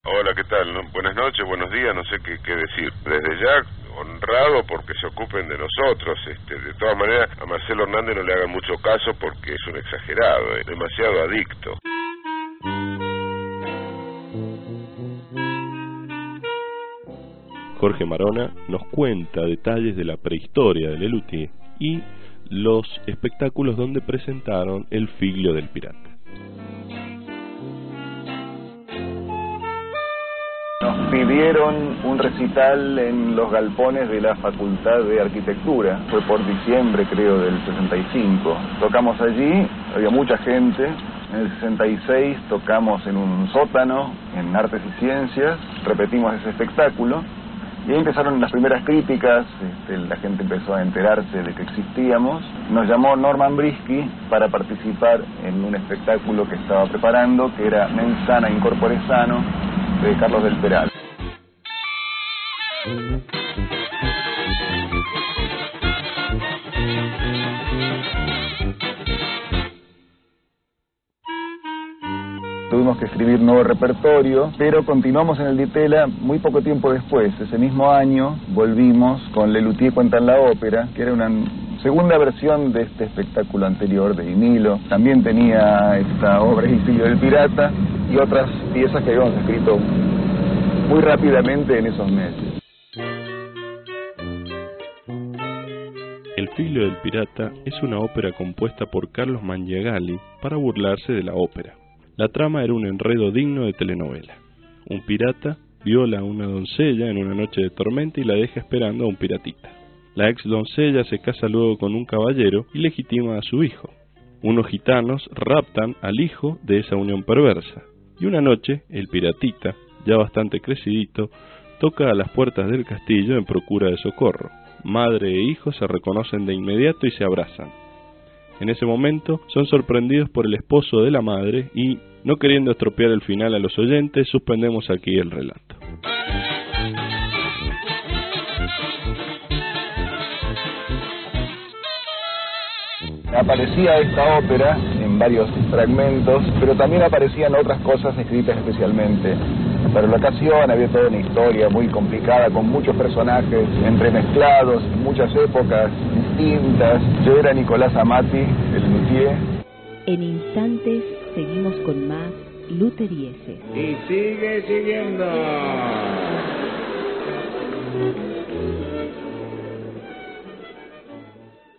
Hola, ¿qué tal? Buenas noches, buenos días, no sé qué decir. Desde ya, honrado porque se ocupen de nosotros. De todas maneras, a Marcelo Hernández no le hagan mucho caso porque es un exagerado, demasiado adicto. Jorge Marona nos cuenta detalles de la prehistoria de Lelutier y los espectáculos donde presentaron El Figlio del Pirata. Nos pidieron un recital en los galpones de la Facultad de Arquitectura. Fue por diciembre, creo, del 65. Tocamos allí, había mucha gente. En el 66 tocamos en un sótano, en Artes y Ciencias. Repetimos ese espectáculo. Y ahí empezaron las primeras críticas, la gente empezó a enterarse de que existíamos. Nos llamó Norman Brisky para participar en un espectáculo que estaba preparando, que era Mens Sana in Corpore Sano, de Carlos del Peral. Tuvimos que escribir nuevo repertorio, pero continuamos en el Di Tella muy poco tiempo después. Ese mismo año volvimos con Lelutier cuenta en la ópera, que era una segunda versión de este espectáculo anterior de Vinilo. También tenía esta obra El Figlio del Pirata y otras piezas que habíamos escrito muy rápidamente en esos meses. El Figlio del Pirata es una ópera compuesta por Carlos Mangiagali para burlarse de la ópera. La trama era un enredo digno de telenovela. Un pirata viola a una doncella en una noche de tormenta y la deja esperando a un piratita. La ex doncella se casa luego con un caballero y legitima a su hijo. Unos gitanos raptan al hijo de esa unión perversa. Y una noche, el piratita, ya bastante crecidito, toca a las puertas del castillo en procura de socorro. Madre e hijo se reconocen de inmediato y se abrazan. En ese momento son sorprendidos por el esposo de la madre y, no queriendo estropear el final a los oyentes, suspendemos aquí el relato. Aparecía esta ópera en varios fragmentos, pero también aparecían otras cosas escritas especialmente para la ocasión. Había toda una historia muy complicada con muchos personajes entremezclados, muchas épocas distintas. Yo era Nicolás Amati, el luthier. En instantes seguimos con más Luterieses. Y sigue siguiendo.